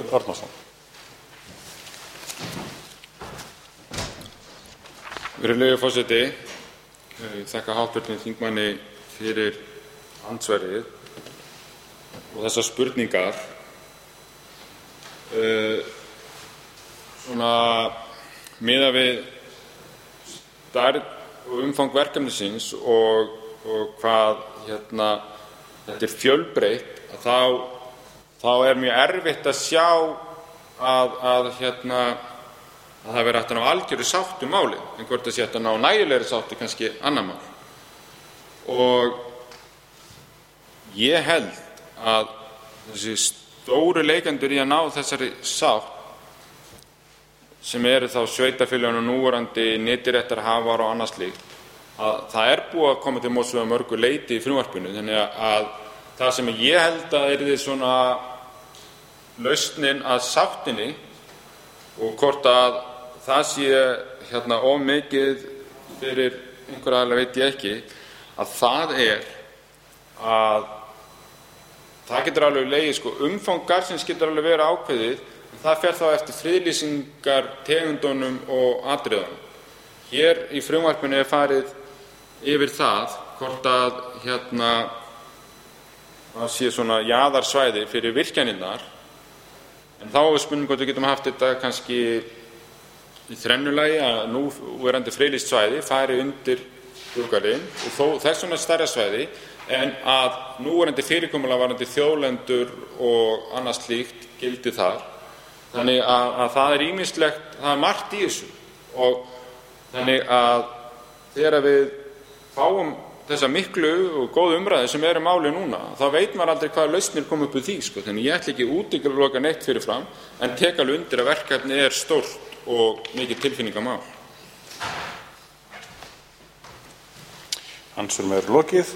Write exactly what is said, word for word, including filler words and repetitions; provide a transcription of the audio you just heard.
Árnason. Virðulegur forseti, ég þakka háttvirtum þingmanni fyrir andsvarið og þessar spurningar. Uh, svona miðað við stærð og umfang verkefnisins og, og hvað hérna, þetta er fjölbreytt, að þá, þá er mjög erfitt að sjá að, að, hérna, að það verði hægt að ná algjöru sátt um málið, en hvort það sé hægt að ná nægilegri sátt er kannski annað mál. Og ég held að þessi stóru leikendur í að ná þessari sátt, sem eru þá sveitarfélögin og núverandi nytjaréttarhafar og annað slíkt, að það er búið að koma til móts við að mörgu leyti í frumvarpinu, þannig að það sem ég held að yrði svona lausnin að sáttinni, og hvort að það sé hérna of mikið fyrir einhver aðila veit ég ekki, að það er að það getur alveg legið, sko, umfang garðsins getur alveg verið ákveðið, en það fer þá eftir friðlýsingar tegundunum og atriðunum. Hér í frumvarpinu er farið yfir það hvort að hérna það sé svona jaðarsvæði fyrir virkjanirnar, en þá er spurning hvort við getum haft þetta kannski í þrennulagi, að nú verandi friðlýst svæði fari undir þjóðgarðinn og þó þess vegna stærra svæði, en að núverandi fyrirkomulag varðandi þjóðlendur og annað slíkt gildi þar. Þannig að, að það er ýmislegt, það er margt í þessu, og þannig að þegar við fáum þessa miklu og góðu umræðu sem er um málið núna, þá veit maður aldrei hvaða lausnir koma upp úr því, sko. Þannig ég ætla ekki útiloka neitt fyrir fram, en tek alveg undir að verkefni er stórt og mikið tilfinningamál. Andsvörum er lokið